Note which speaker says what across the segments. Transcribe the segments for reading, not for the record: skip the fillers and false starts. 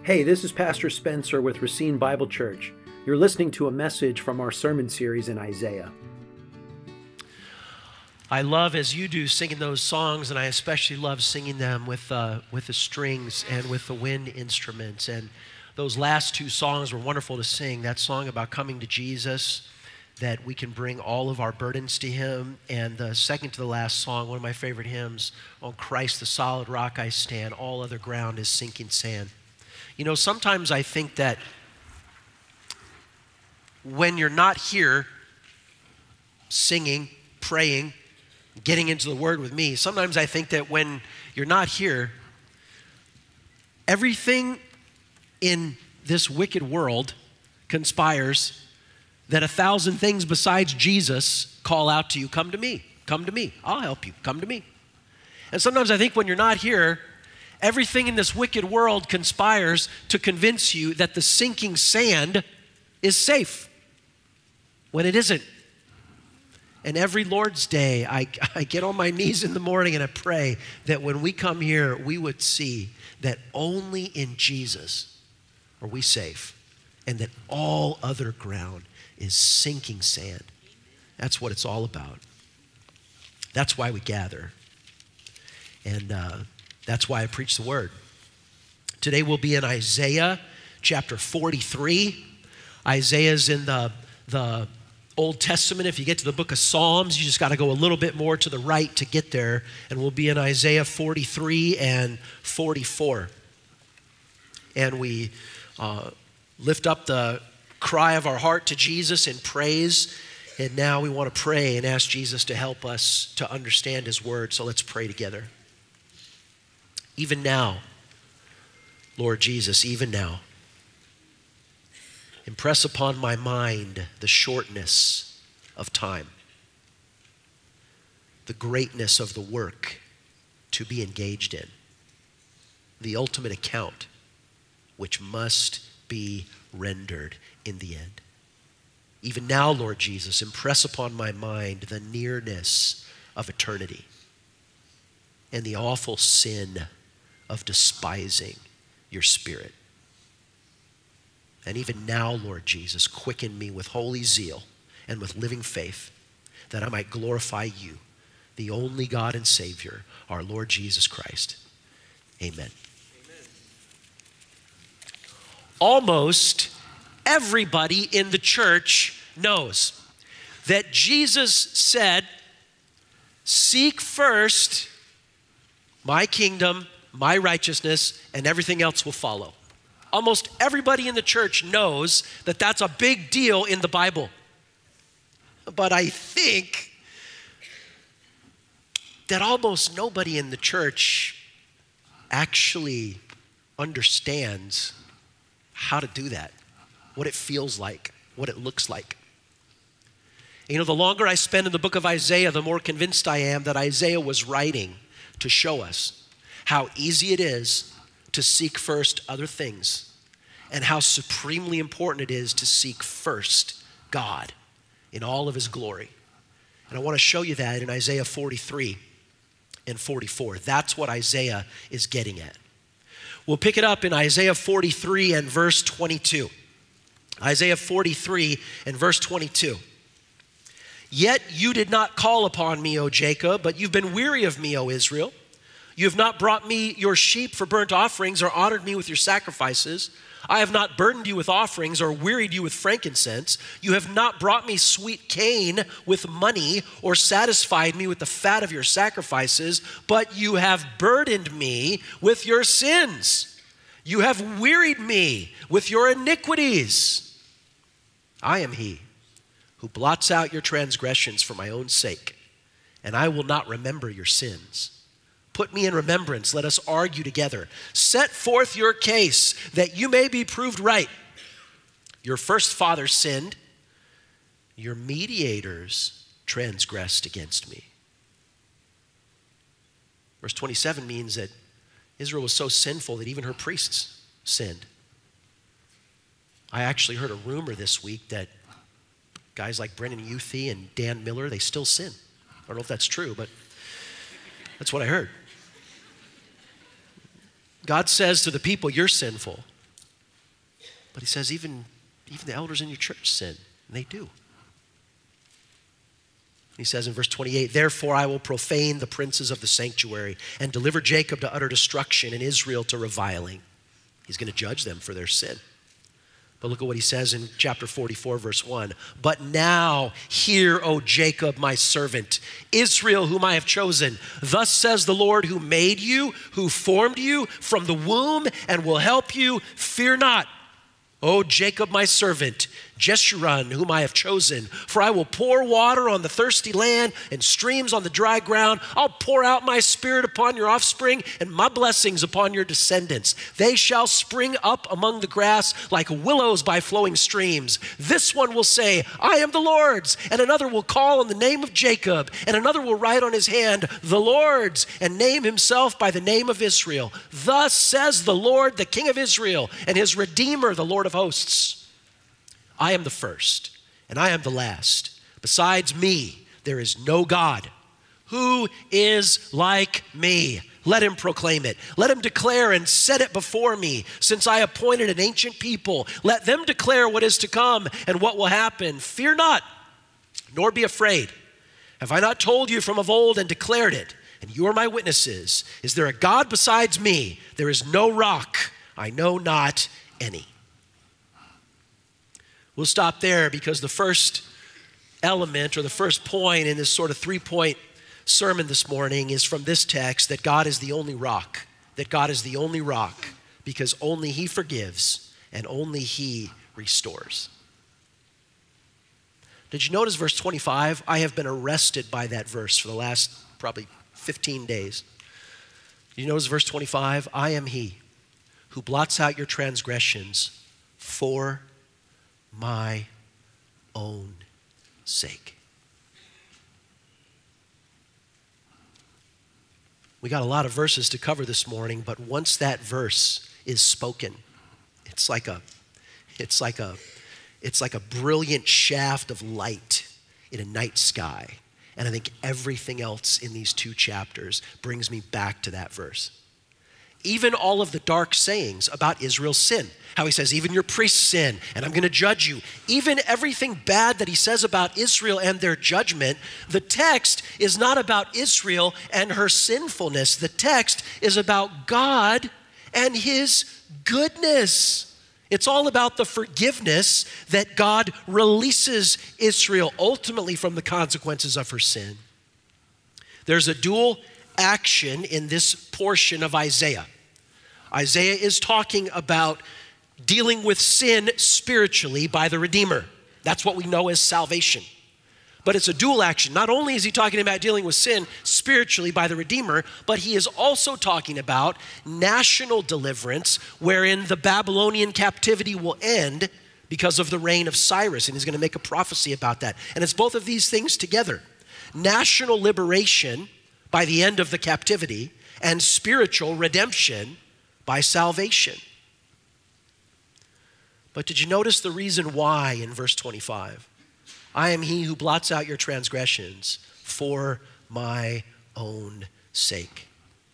Speaker 1: Hey, this is Pastor Spencer with Racine Bible Church. You're listening to a message from our sermon series in Isaiah.
Speaker 2: I love, as you do, singing those songs, and I especially love singing them with the strings and with the wind instruments. And those last two songs were wonderful to sing. That song about coming to Jesus, that we can bring all of our burdens to Him. And the second to the last song, one of my favorite hymns, On Christ the solid rock I stand, all other ground is sinking sand. You know, sometimes I think that when you're not here singing, praying, getting into the Word with me, sometimes I think that when you're not here, everything in this wicked world conspires that 1,000 things besides Jesus call out to you, come to me, I'll help you, come to me. And sometimes I think when you're not here, everything in this wicked world conspires to convince you that the sinking sand is safe when it isn't. And every Lord's Day, I get on my knees in the morning and I pray that when we come here, we would see that only in Jesus are we safe, and that all other ground is sinking sand. That's what it's all about. That's why we gather. And that's why I preach the Word. Today we'll be in Isaiah chapter 43. Isaiah's in the Old Testament. If you get to the book of Psalms, you just got to go a little bit more to the right to get there. And we'll be in Isaiah 43 and 44. And we lift up the cry of our heart to Jesus in praise. And now we want to pray and ask Jesus to help us to understand His Word. So let's pray together. Even now, Lord Jesus, even now, impress upon my mind the shortness of time, the greatness of the work to be engaged in, the ultimate account which must be rendered in the end. Even now, Lord Jesus, impress upon my mind the nearness of eternity and the awful sin of despising your Spirit. And even now, Lord Jesus, quicken me with holy zeal and with living faith, that I might glorify you, the only God and Savior, our Lord Jesus Christ. Amen. Almost everybody in the church knows that Jesus said, seek first my kingdom, my righteousness, and everything else will follow. Almost everybody in the church knows that that's a big deal in the Bible. But I think that almost nobody in the church actually understands how to do that, what it feels like, what it looks like. You know, the longer I spend in the book of Isaiah, the more convinced I am that Isaiah was writing to show us how easy it is to seek first other things, and how supremely important it is to seek first God in all of His glory. And I want to show you that in Isaiah 43 and 44. That's what Isaiah is getting at. We'll pick it up in Isaiah 43 and verse 22. Isaiah 43 and verse 22. Yet you did not call upon me, O Jacob, but you've been weary of me, O Israel. You have not brought me your sheep for burnt offerings or honored me with your sacrifices. I have not burdened you with offerings or wearied you with frankincense. You have not brought me sweet cane with money or satisfied me with the fat of your sacrifices, but you have burdened me with your sins. You have wearied me with your iniquities. I am He who blots out your transgressions for my own sake, and I will not remember your sins. Put me in remembrance, let us argue together. Set forth your case that you may be proved right. Your first father sinned, your mediators transgressed against me. Verse 27 means that Israel was so sinful that even her priests sinned. I actually heard a rumor this week that guys like Brennan Youthy and Dan Miller, they still sin. I don't know if that's true, but that's what I heard. God says to the people, you're sinful. But he says even the elders in your church sin, and they do. He says in verse 28, therefore I will profane the princes of the sanctuary and deliver Jacob to utter destruction and Israel to reviling. He's going to judge them for their sin. But look at what he says in chapter 44, verse 1. But now hear, O Jacob, my servant, Israel, whom I have chosen. Thus says the Lord who made you, who formed you from the womb and will help you. Fear not, O Jacob, my servant, Jeshurun, whom I have chosen. For I will pour water on the thirsty land and streams on the dry ground. I'll pour out my spirit upon your offspring and my blessings upon your descendants. They shall spring up among the grass like willows by flowing streams. This one will say, I am the Lord's. And another will call on the name of Jacob. And another will write on his hand, the Lord's, and name himself by the name of Israel. Thus says the Lord, the King of Israel, and his Redeemer, the Lord of hosts. I am the first, and I am the last. Besides me, there is no God. Who is like me? Let him proclaim it. Let him declare and set it before me. Since I appointed an ancient people, let them declare what is to come and what will happen. Fear not, nor be afraid. Have I not told you from of old and declared it? And you are my witnesses. Is there a God besides me? There is no rock. I know not any. We'll stop there because the first element or the first point in this sort of three-point sermon this morning is from this text, that God is the only rock, that God is the only rock because only he forgives and only he restores. Did you notice verse 25? I have been arrested by that verse for the last probably 15 days. Did you notice verse 25? I am he who blots out your transgressions for my own sake. We got a lot of verses to cover this morning, but once that verse is spoken, it's like a brilliant shaft of light in a night sky. And I think everything else in these two chapters brings me back to that verse. Even all of the dark sayings about Israel's sin, how he says, even your priests sin, and I'm going to judge you. Even everything bad that he says about Israel and their judgment, the text is not about Israel and her sinfulness. The text is about God and his goodness. It's all about the forgiveness that God releases Israel ultimately from the consequences of her sin. There's a dual action in this portion of Isaiah. Isaiah is talking about dealing with sin spiritually by the Redeemer. That's what we know as salvation. But it's a dual action. Not only is he talking about dealing with sin spiritually by the Redeemer, but he is also talking about national deliverance wherein the Babylonian captivity will end because of the reign of Cyrus, and he's going to make a prophecy about that. And it's both of these things together. National liberation by the end of the captivity, and spiritual redemption by salvation. But did you notice the reason why in verse 25? I am he who blots out your transgressions for my own sake.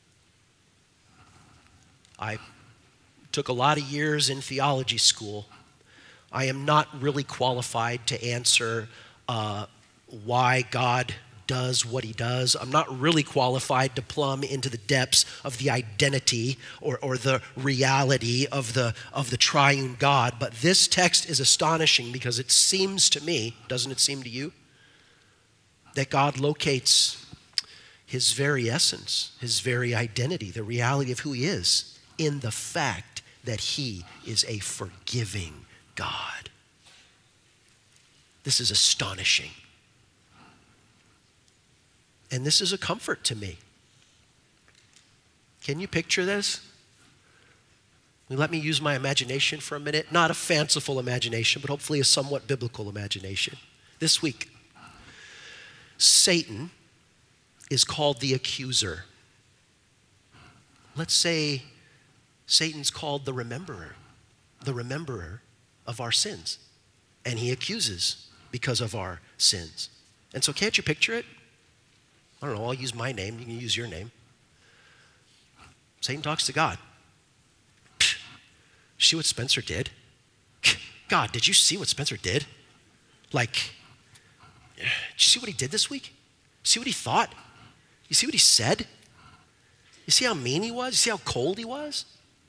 Speaker 2: I took a lot of years in theology school. I am not really qualified to answer why God does what he does. I'm not really qualified to plumb into the depths of the identity or the reality of the triune God. But this text is astonishing because it seems to me, doesn't it seem to you, that God locates his very essence, his very identity, the reality of who he is in the fact that he is a forgiving God. This is astonishing. And this is a comfort to me. Can you picture this? Let me use my imagination for a minute. Not a fanciful imagination, but hopefully a somewhat biblical imagination. This week, Satan is called the accuser. Let's say Satan's called the rememberer of our sins. And he accuses because of our sins. And so can't you picture it? I don't know, I'll use my name, you can use your name. Satan talks to God. See what Spencer did? God, did you see what Spencer did? Like, did you see what he did this week? See what he thought? You see what he said? You see how mean he was? You see how cold he was?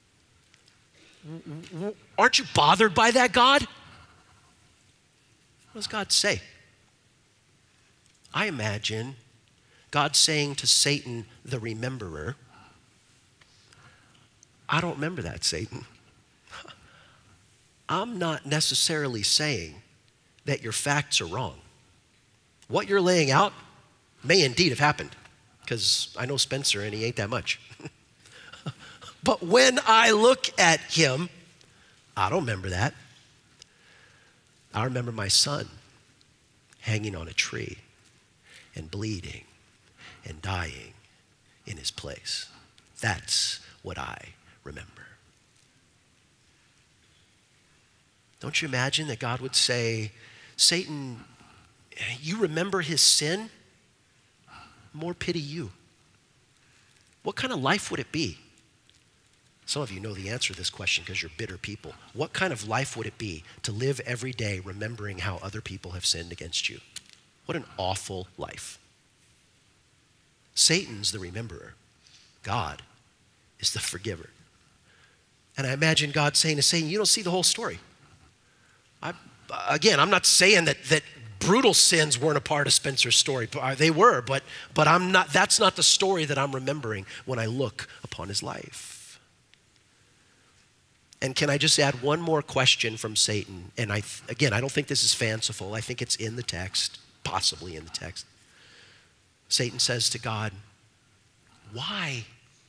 Speaker 2: Aren't you bothered by that, God? What does God say? I imagine God saying to Satan, the rememberer, I don't remember that, Satan. I'm not necessarily saying that your facts are wrong. What you're laying out may indeed have happened, because I know Spencer and he ain't that much. But when I look at him, I don't remember that. I remember my son hanging on a tree and bleeding and dying in his place. That's what I remember. Don't you imagine that God would say, Satan, you remember his sin? More pity you. What kind of life would it be? Some of you know the answer to this question because you're bitter people. What kind of life would it be to live every day remembering how other people have sinned against you? What an awful life. Satan's the rememberer. God is the forgiver. And I imagine God saying to Satan, you don't see the whole story. I'm not saying that brutal sins weren't a part of Spencer's story. They were, but I'm not. That's not the story that I'm remembering when I look upon his life. And can I just add one more question from Satan? And I don't think this is fanciful. I think it's in the text, possibly in the text. Satan says to God, why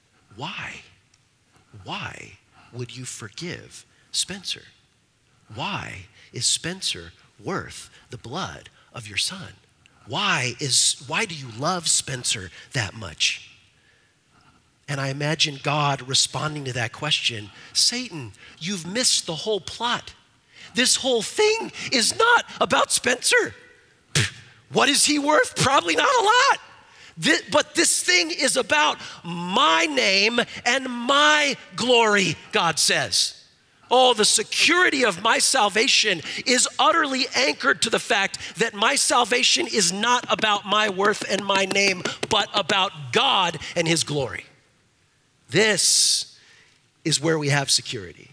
Speaker 2: would you forgive Spencer? Why is Spencer worth the blood of your son? Why do you love Spencer that much? And I imagine God responding to that question, Satan, you've missed the whole plot. This whole thing is not about Spencer. What is he worth? Probably not a lot. But this thing is about my name and my glory, God says. Oh, the security of my salvation is utterly anchored to the fact that my salvation is not about my worth and my name, but about God and his glory. This is where we have security.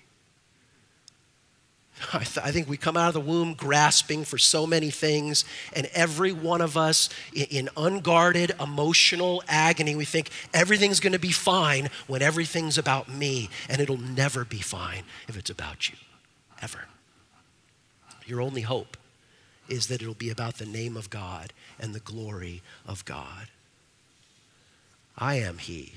Speaker 2: I think we come out of the womb grasping for so many things, and every one of us in unguarded emotional agony, we think everything's going to be fine when everything's about me, and it'll never be fine if it's about you, ever. Your only hope is that it'll be about the name of God and the glory of God. I am he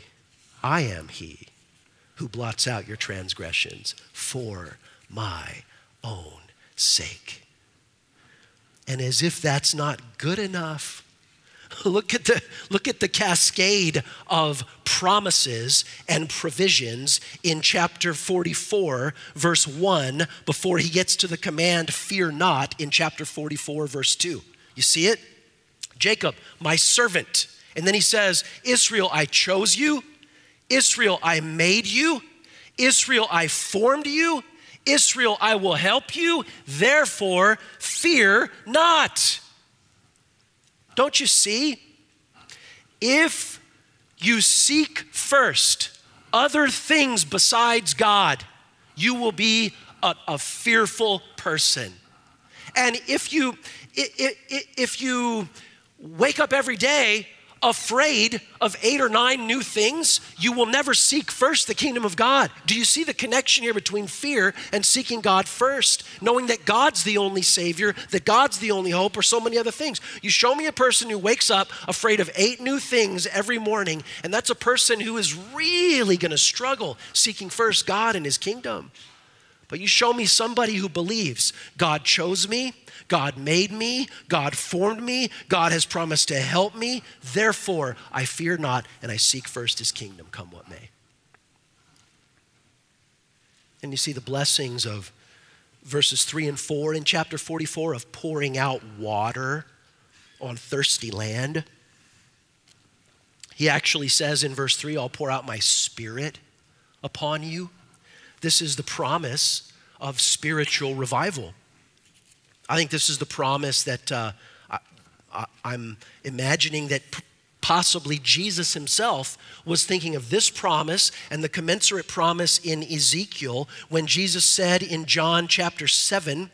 Speaker 2: who blots out your transgressions for my own sake. And as if that's not good enough, look at the cascade of promises and provisions in chapter 44, verse 1, before he gets to the command, fear not, in chapter 44, verse 2. You see it? Jacob, my servant. And then he says, Israel, I chose you. Israel, I made you. Israel, I formed you. Israel, I will help you. Therefore, fear not. Don't you see? If you seek first other things besides God, you will be a fearful person. And if you wake up every day afraid of 8 or 9 new things, you will never seek first the kingdom of God. Do you see the connection here between fear and seeking God first? Knowing that God's the only Savior, that God's the only hope, or so many other things. You show me a person who wakes up afraid of 8 new things every morning, and that's a person who is really going to struggle seeking first God and his kingdom. But you show me somebody who believes God chose me, God made me, God formed me, God has promised to help me, therefore I fear not and I seek first his kingdom, come what may. And you see the blessings of verses 3 and 4 in chapter 44 of pouring out water on thirsty land. He actually says in verse 3, I'll pour out my spirit upon you. This is the promise of spiritual revival. I think this is the promise that I'm imagining that possibly Jesus himself was thinking of this promise and the commensurate promise in Ezekiel when Jesus said in John chapter 7,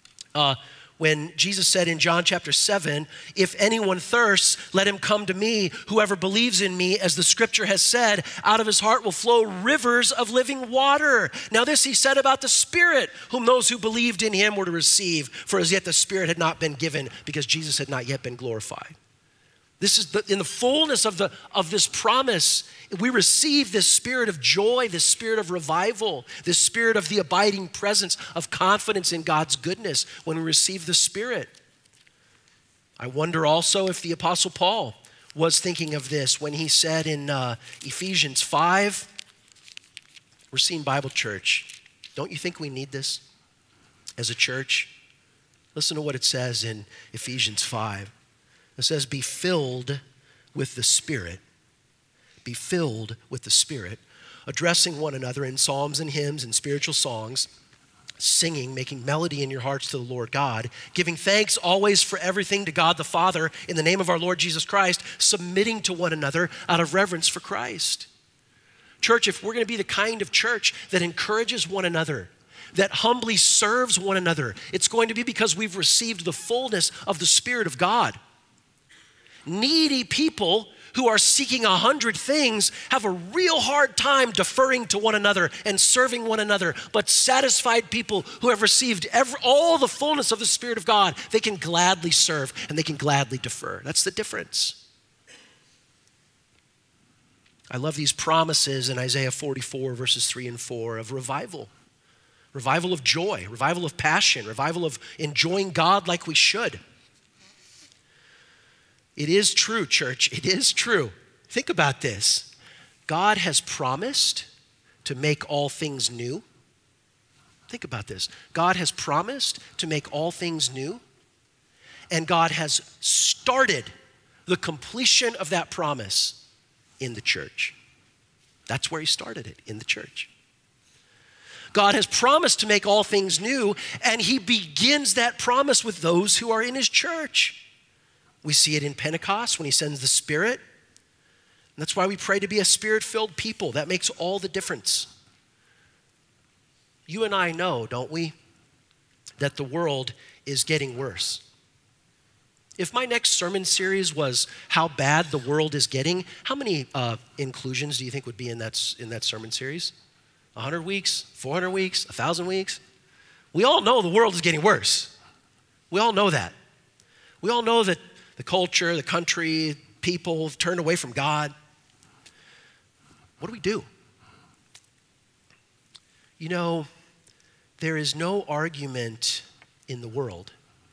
Speaker 2: if anyone thirsts, let him come to me. Whoever believes in me, as the scripture has said, out of his heart will flow rivers of living water. Now this he said about the Spirit, whom those who believed in him were to receive, for as yet the Spirit had not been given because Jesus had not yet been glorified. This is in the fullness of this promise, we receive this spirit of joy, this spirit of revival, this spirit of the abiding presence of confidence in God's goodness when we receive the Spirit. I wonder also if the Apostle Paul was thinking of this when he said in Ephesians 5, Racine Bible Church, don't you think we need this as a church? Listen to what it says in Ephesians 5. It says, be filled with the Spirit. Be filled with the Spirit, addressing one another in psalms and hymns and spiritual songs, singing, making melody in your hearts to the Lord God, giving thanks always for everything to God the Father in the name of our Lord Jesus Christ, submitting to one another out of reverence for Christ. Church, if we're going to be the kind of church that encourages one another, that humbly serves one another, it's going to be because we've received the fullness of the Spirit of God. Needy people who are seeking 100 things have a real hard time deferring to one another and serving one another. But satisfied people who have received all the fullness of the Spirit of God, they can gladly serve and they can gladly defer. That's the difference. I love these promises in Isaiah 44 verses 3 and 4 of revival. Revival of joy, revival of passion, revival of enjoying God like we should. It is true, church. It is true. Think about this. God has promised to make all things new. Think about this. God has promised to make all things new, and God has started the completion of that promise in the church. That's where he started it, in the church. God has promised to make all things new, and he begins that promise with those who are in his church. We see it in Pentecost when he sends the Spirit. And that's why we pray to be a Spirit-filled people. That makes all the difference. You and I know, don't we, that the world is getting worse. If my next sermon series was how bad the world is getting, how many inclusions do you think would be in that sermon series? 100 weeks, 400 weeks, 1,000 weeks? We all know the world is getting worse. We all know that. We all know that the culture, the country, people have turned away from God. What do we do? You know, there is no argument in the world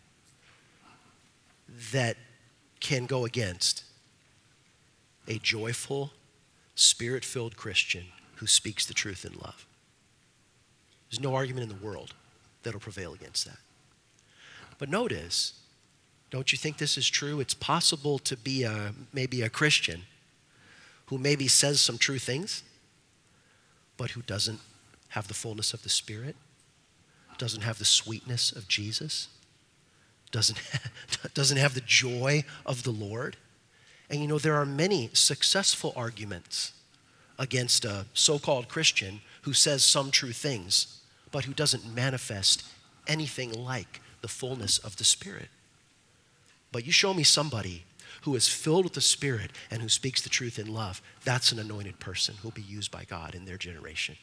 Speaker 2: that can go against a joyful, Spirit-filled Christian who speaks the truth in love. There's no argument in the world that'll prevail against that. But notice, don't you think this is true? It's possible to be maybe a Christian who maybe says some true things, but who doesn't have the fullness of the Spirit, doesn't have the sweetness of Jesus, doesn't have the joy of the Lord. And you know, there are many successful arguments against a so-called Christian who says some true things, but who doesn't manifest anything like the fullness of the Spirit. But you show me somebody who is filled with the Spirit and who speaks the truth in love. That's an anointed person who will be used by God in their generation.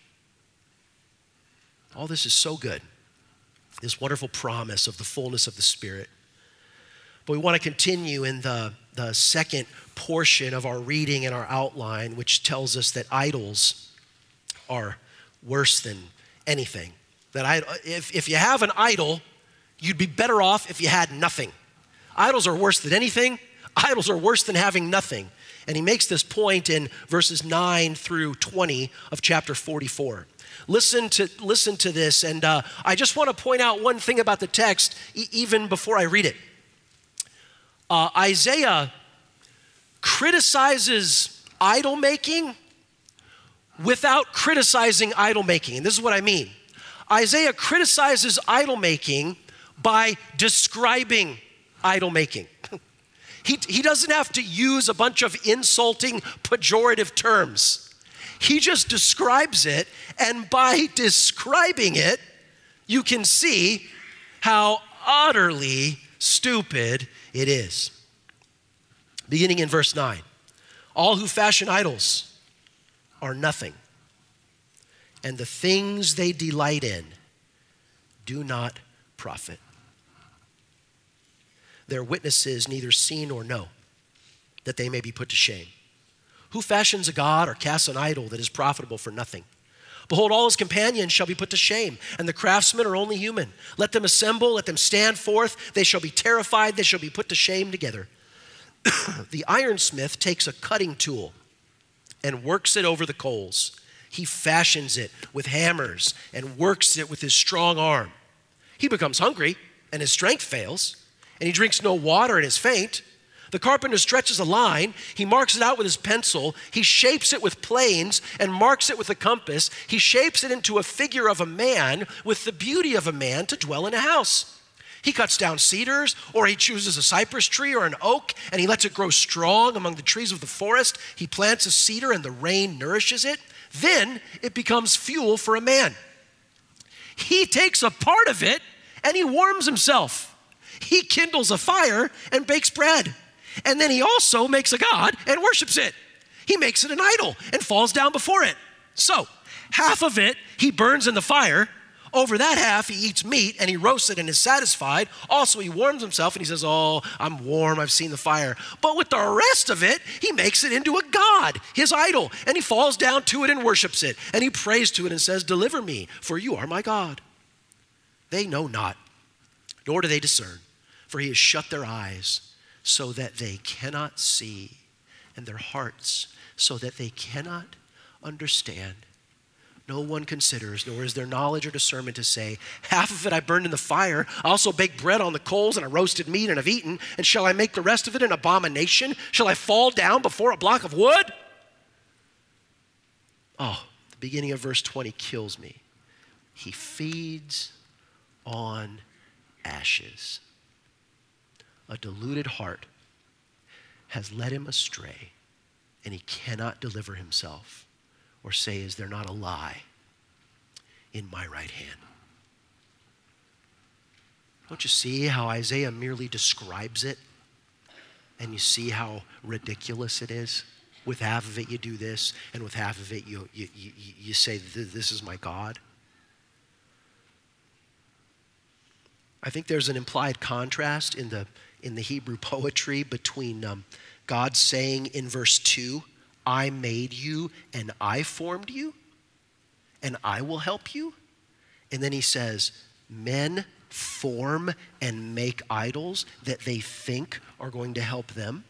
Speaker 2: All this is so good. This wonderful promise of the fullness of the Spirit. But we want to continue in the second portion of our reading and our outline, which tells us that idols are worse than anything. That if you have an idol, you'd be better off if you had nothing. Idols are worse than anything. Idols are worse than having nothing. And he makes this point in verses 9 through 20 of chapter 44. Listen to this, and I just want to point out one thing about the text even before I read it. Isaiah criticizes idol making without criticizing idol making. And this is what I mean. Isaiah criticizes idol making by describing idol making. He doesn't have to use a bunch of insulting, pejorative terms. He just describes it, and by describing it, you can see how utterly stupid it is. Beginning in verse 9, all who fashion idols are nothing, and the things they delight in do not profit. Their witnesses neither see nor know, that they may be put to shame. Who fashions a god or casts an idol that is profitable for nothing? Behold, all his companions shall be put to shame, and the craftsmen are only human. Let them assemble, let them stand forth. They shall be terrified, they shall be put to shame together. The ironsmith takes a cutting tool and works it over the coals. He fashions it with hammers and works it with his strong arm. He becomes hungry, and his strength fails, and he drinks no water and is faint. The carpenter stretches a line. He marks it out with his pencil. He shapes it with planes and marks it with a compass. He shapes it into a figure of a man with the beauty of a man to dwell in a house. He cuts down cedars, or he chooses a cypress tree or an oak, and he lets it grow strong among the trees of the forest. He plants a cedar, and the rain nourishes it. Then it becomes fuel for a man. He takes a part of it, and he warms himself. He kindles a fire and bakes bread. And then he also makes a god and worships it. He makes it an idol and falls down before it. So, half of it he burns in the fire. Over that half he eats meat and he roasts it and is satisfied. Also he warms himself and he says, oh, I'm warm, I've seen the fire. But with the rest of it, he makes it into a god, his idol. And he falls down to it and worships it. And he prays to it and says, deliver me, for you are my God. They know not, nor do they discern. For he has shut their eyes so that they cannot see, and their hearts so that they cannot understand. No one considers, nor is there knowledge or discernment to say, half of it I burned in the fire. I also baked bread on the coals, and I roasted meat and have eaten. And shall I make the rest of it an abomination? Shall I fall down before a block of wood? Oh, the beginning of verse 20 kills me. He feeds on ashes. A deluded heart has led him astray, and he cannot deliver himself or say, is there not a lie in my right hand? Don't you see how Isaiah merely describes it? And you see how ridiculous it is? With half of it you do this, and with half of it you say, this is my God. I think there's an implied contrast in the Hebrew poetry between God saying in verse 2, I made you and I formed you and I will help you. And then he says, men form and make idols that they think are going to help them.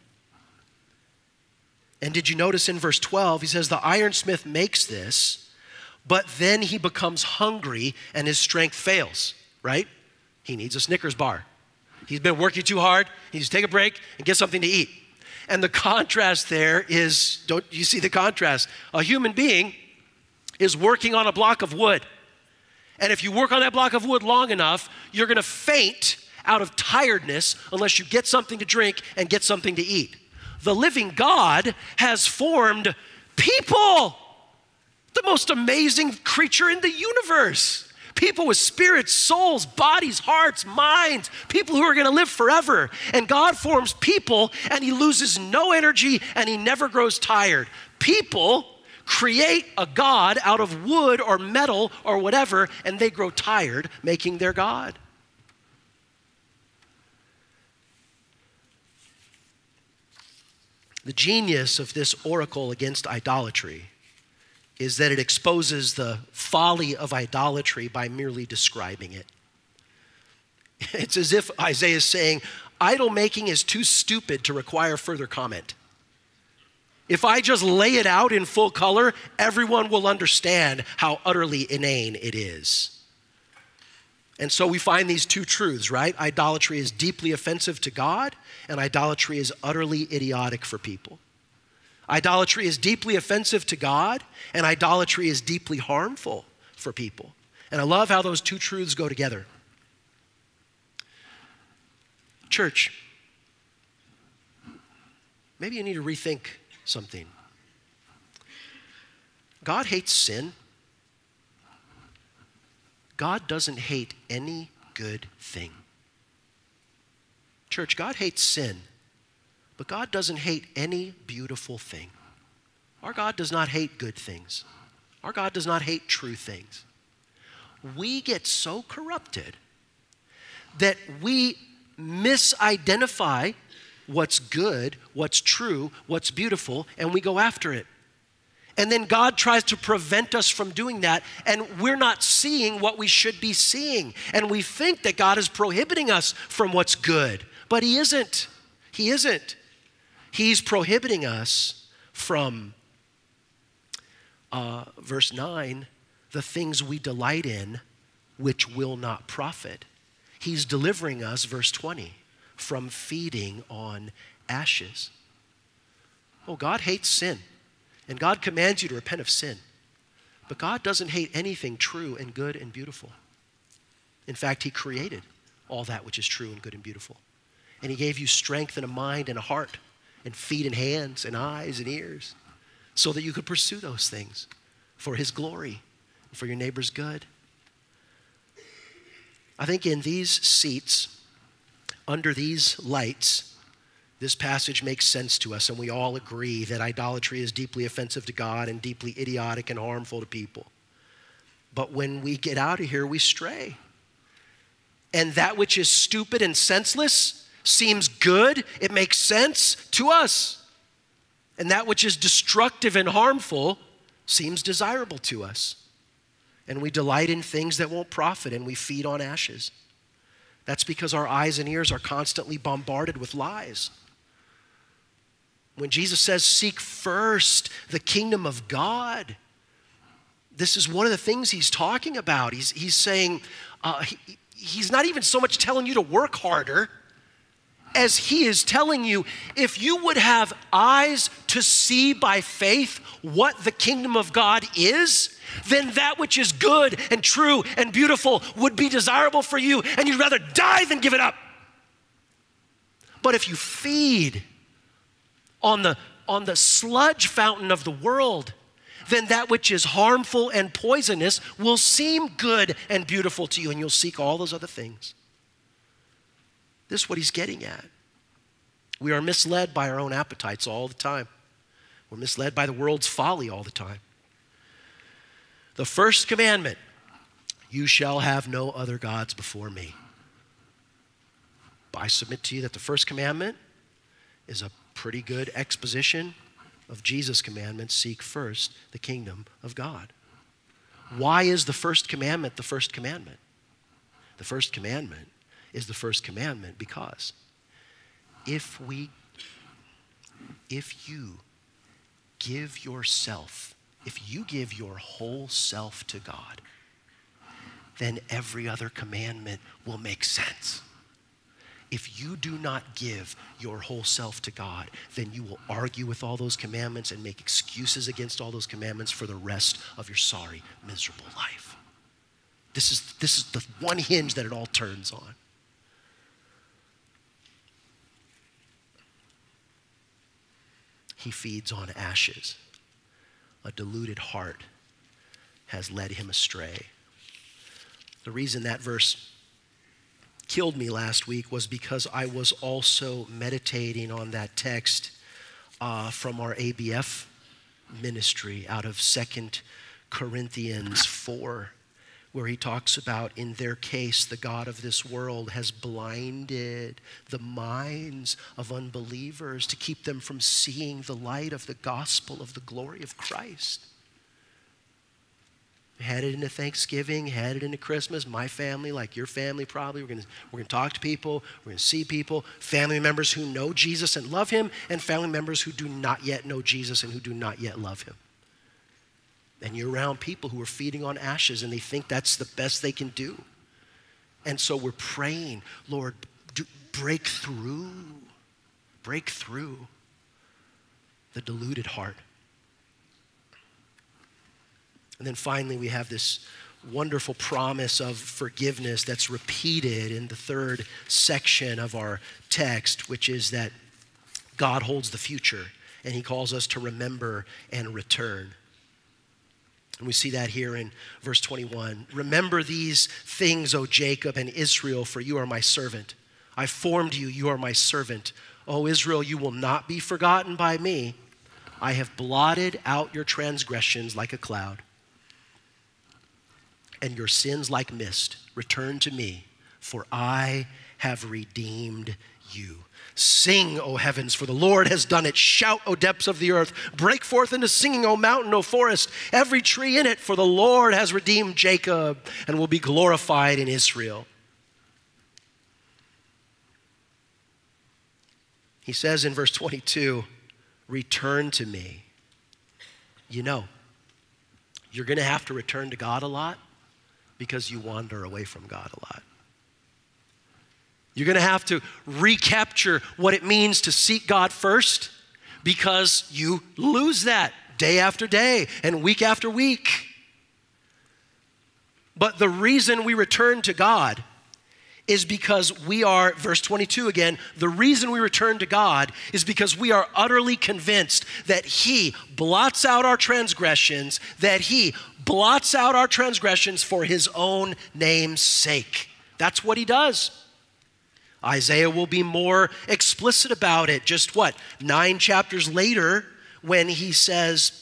Speaker 2: And did you notice in verse 12, he says, the ironsmith makes this, but then he becomes hungry and his strength fails, right? He needs a Snickers bar. He's been working too hard. He needs to take a break and get something to eat. And the contrast there is, don't you see the contrast? A human being is working on a block of wood. And if you work on that block of wood long enough, you're going to faint out of tiredness unless you get something to drink and get something to eat. The living God has formed people, the most amazing creature in the universe. People with spirits, souls, bodies, hearts, minds, people who are going to live forever. And God forms people and he loses no energy and he never grows tired. People create a God out of wood or metal or whatever, and they grow tired making their God. The genius of this oracle against idolatry is that it exposes the folly of idolatry by merely describing it. It's as if Isaiah is saying, idol making is too stupid to require further comment. If I just lay it out in full color, everyone will understand how utterly inane it is. And so we find these two truths, right? Idolatry is deeply offensive to God, and idolatry is utterly idiotic for people. Idolatry is deeply offensive to God, and idolatry is deeply harmful for people. And I love how those two truths go together. Church, maybe you need to rethink something. God hates sin. God doesn't hate any good thing. Church, God hates sin, but God doesn't hate any beautiful thing. Our God does not hate good things. Our God does not hate true things. We get so corrupted that we misidentify what's good, what's true, what's beautiful, and we go after it. And then God tries to prevent us from doing that, and we're not seeing what we should be seeing. And we think that God is prohibiting us from what's good, but He isn't. He isn't. He's prohibiting us from, verse 9, the things we delight in which will not profit. He's delivering us, verse 20, from feeding on ashes. Oh, God hates sin. And God commands you to repent of sin. But God doesn't hate anything true and good and beautiful. In fact, He created all that which is true and good and beautiful. And He gave you strength and a mind and a heart and feet and hands and eyes and ears so that you could pursue those things for His glory and for your neighbor's good. I think in these seats, under these lights, this passage makes sense to us, and we all agree that idolatry is deeply offensive to God and deeply idiotic and harmful to people. But when we get out of here, we stray. And that which is stupid and senseless seems good, it makes sense to us. And that which is destructive and harmful seems desirable to us. And we delight in things that won't profit, and we feed on ashes. That's because our eyes and ears are constantly bombarded with lies. When Jesus says, seek first the kingdom of God, this is one of the things He's talking about. He's saying, He's not even so much telling you to work harder as He is telling you, if you would have eyes to see by faith what the kingdom of God is, then that which is good and true and beautiful would be desirable for you, and you'd rather die than give it up. But if you feed on the sludge fountain of the world, then that which is harmful and poisonous will seem good and beautiful to you, and you'll seek all those other things. This is what He's getting at. We are misled by our own appetites all the time. We're misled by the world's folly all the time. The first commandment, you shall have no other gods before me. I submit to you that the first commandment is a pretty good exposition of Jesus' commandment, seek first the kingdom of God. Why is the first commandment the first commandment? The first commandment is the first commandment because if you give yourself, if you give your whole self to God, then every other commandment will make sense. If you do not give your whole self to God, then you will argue with all those commandments and make excuses against all those commandments for the rest of your sorry, miserable life. This is the one hinge that it all turns on. He feeds on ashes. A deluded heart has led him astray. The reason that verse killed me last week was because I was also meditating on that text from our ABF ministry out of 2 Corinthians 4, where he talks about, in their case, the God of this world has blinded the minds of unbelievers to keep them from seeing the light of the gospel of the glory of Christ. Headed into Thanksgiving, headed into Christmas, my family, like your family probably, we're gonna talk to people, we're gonna see people, family members who know Jesus and love Him, and family members who do not yet know Jesus and who do not yet love Him. And you're around people who are feeding on ashes and they think that's the best they can do. And so we're praying, Lord, break through the deluded heart. And then finally we have this wonderful promise of forgiveness that's repeated in the third section of our text, which is that God holds the future and he calls us to remember and return. And we see that here in verse 21. Remember these things, O Jacob and Israel, for you are my servant. I formed you, you are my servant. O Israel, you will not be forgotten by me. I have blotted out your transgressions like a cloud, and your sins like mist. Return to me, for I have redeemed you. Sing, O heavens, for the Lord has done it. Shout, O depths of the earth. Break forth into singing, O mountain, O forest, every tree in it, for the Lord has redeemed Jacob and will be glorified in Israel. He says in verse 22, return to me. You know, you're going to have to return to God a lot because you wander away from God a lot. You're going to have to recapture what it means to seek God first because you lose that day after day and week after week. But the reason we return to God is because we are, verse 22 again, the reason we return to God is because we are utterly convinced that he blots out our transgressions, for his own name's sake. That's what he does. Isaiah will be more explicit about it. Just 9 chapters later when he says,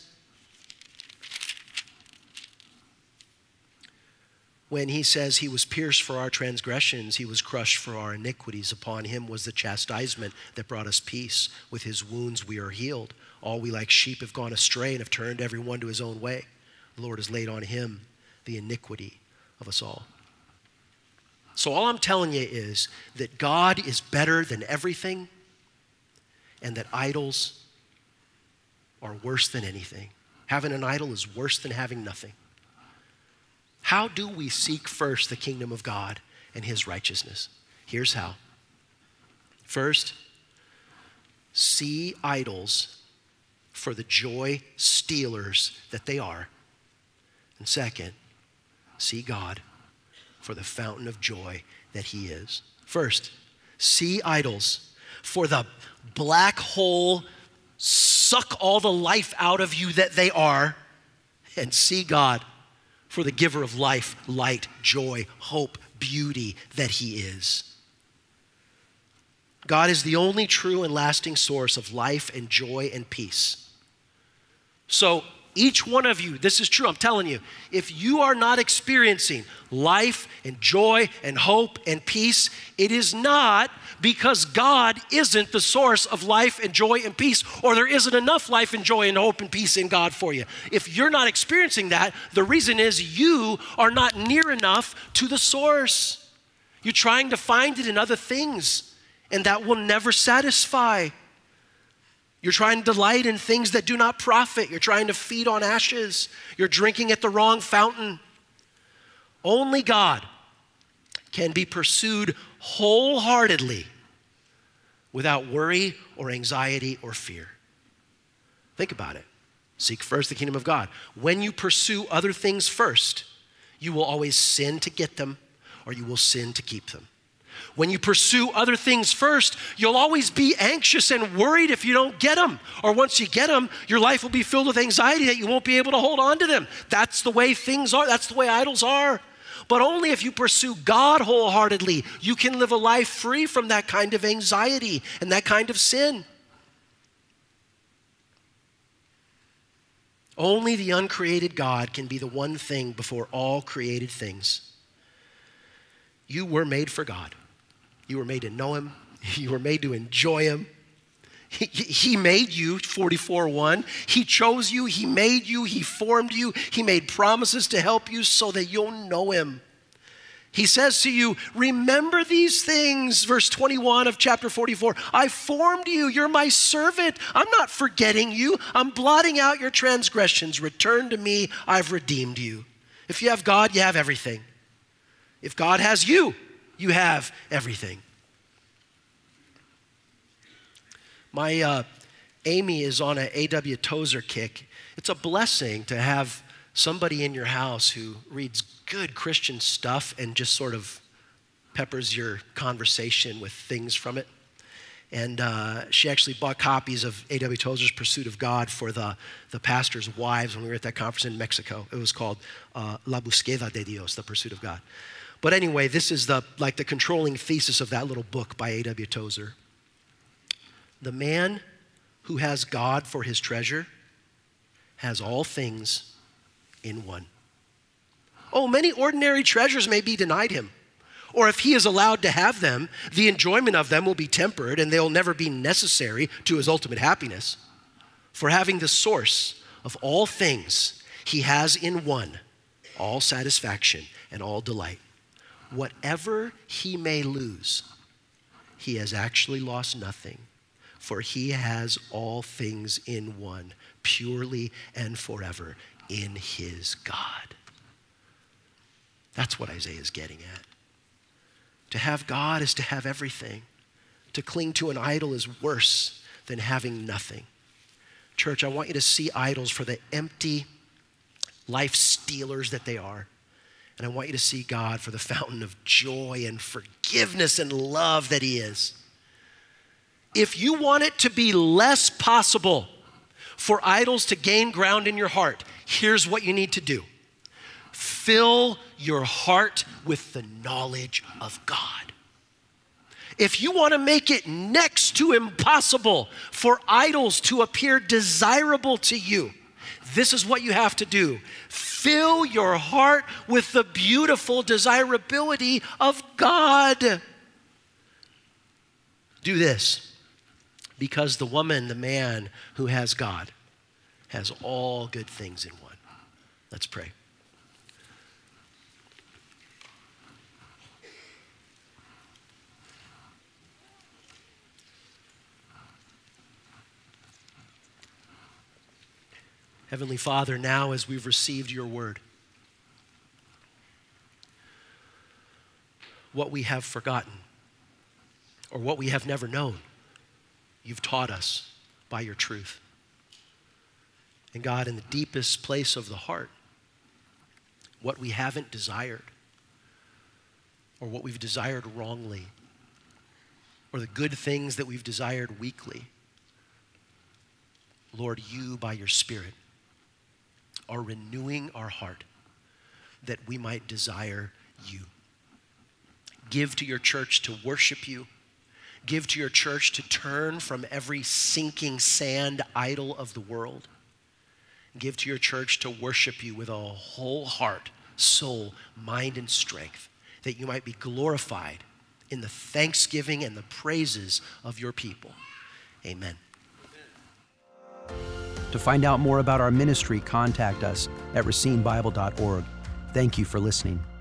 Speaker 2: he was pierced for our transgressions, he was crushed for our iniquities. Upon him was the chastisement that brought us peace. With his wounds we are healed. All we like sheep have gone astray and have turned every one to his own way. The Lord has laid on him the iniquity of us all. So all I'm telling you is that God is better than everything and that idols are worse than anything. Having an idol is worse than having nothing. How do we seek first the kingdom of God and his righteousness? Here's how. First, see idols for the joy stealers that they are. And second, see God for the fountain of joy that he is. First, see idols for the black hole, suck all the life out of you that they are, and see God for the giver of life, light, joy, hope, beauty that he is. God is the only true and lasting source of life and joy and peace. So each one of you, this is true, I'm telling you, if you are not experiencing life and joy and hope and peace, it is not because God isn't the source of life and joy and peace, or there isn't enough life and joy and hope and peace in God for you. If you're not experiencing that, the reason is you are not near enough to the source. You're trying to find it in other things, and that will never satisfy. You're trying to delight in things that do not profit. You're trying to feed on ashes. You're drinking at the wrong fountain. Only God can be pursued wholeheartedly without worry or anxiety or fear. Think about it. Seek first the kingdom of God. When you pursue other things first, you will always sin to get them, or you will sin to keep them. When you pursue other things first, you'll always be anxious and worried if you don't get them. Or once you get them, your life will be filled with anxiety that you won't be able to hold on to them. That's the way things are. That's the way idols are. But only if you pursue God wholeheartedly, you can live a life free from that kind of anxiety and that kind of sin. Only the uncreated God can be the one thing before all created things. You were made for God. You were made to know him. You were made to enjoy him. He made you, 44:1. He chose you. He made you. He formed you. He made promises to help you so that you'll know him. He says to you, remember these things, verse 21 of chapter 44. I formed you. You're my servant. I'm not forgetting you. I'm blotting out your transgressions. Return to me. I've redeemed you. If you have God, you have everything. If God has you, you have everything. My Amy is on an A.W. Tozer kick. It's a blessing to have somebody in your house who reads good Christian stuff and just sort of peppers your conversation with things from it. And she actually bought copies of A.W. Tozer's Pursuit of God for the pastors' wives when we were at that conference in Mexico. It was called La Búsqueda de Dios, The Pursuit of God. But anyway, this is the controlling thesis of that little book by A.W. Tozer. The man who has God for his treasure has all things in one. Oh, many ordinary treasures may be denied him. Or if he is allowed to have them, the enjoyment of them will be tempered and they'll never be necessary to his ultimate happiness. For having the source of all things, he has in one all satisfaction and all delight. Whatever he may lose, he has actually lost nothing, for he has all things in one, purely and forever in his God. That's what Isaiah is getting at. To have God is to have everything. To cling to an idol is worse than having nothing. Church, I want you to see idols for the empty life stealers that they are. And I want you to see God for the fountain of joy and forgiveness and love that he is. If you want it to be less possible for idols to gain ground in your heart, here's what you need to do. Fill your heart with the knowledge of God. If you want to make it next to impossible for idols to appear desirable to you, this is what you have to do. Fill your heart with the beautiful desirability of God. Do this, because the woman, the man who has God, has all good things in one. Let's pray. Heavenly Father, now as we've received your word, what we have forgotten or what we have never known, you've taught us by your truth. And God, in the deepest place of the heart, what we haven't desired or what we've desired wrongly or the good things that we've desired weakly, Lord, you by your Spirit are renewing our heart that we might desire you. Give to your church to worship you. Give to your church to turn from every sinking sand idol of the world. Give to your church to worship you with a whole heart, soul, mind, and strength, that you might be glorified in the thanksgiving and the praises of your people. Amen.
Speaker 1: To find out more about our ministry, contact us at racinebible.org. Thank you for listening.